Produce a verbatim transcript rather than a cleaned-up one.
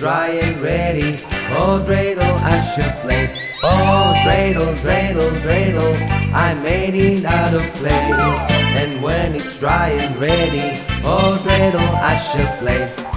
dry and ready, oh dreidel I shall play. Oh dreidel, dreidel, dreidel, I made it out of clay. And when it's dry and ready, oh dreidel I shall play.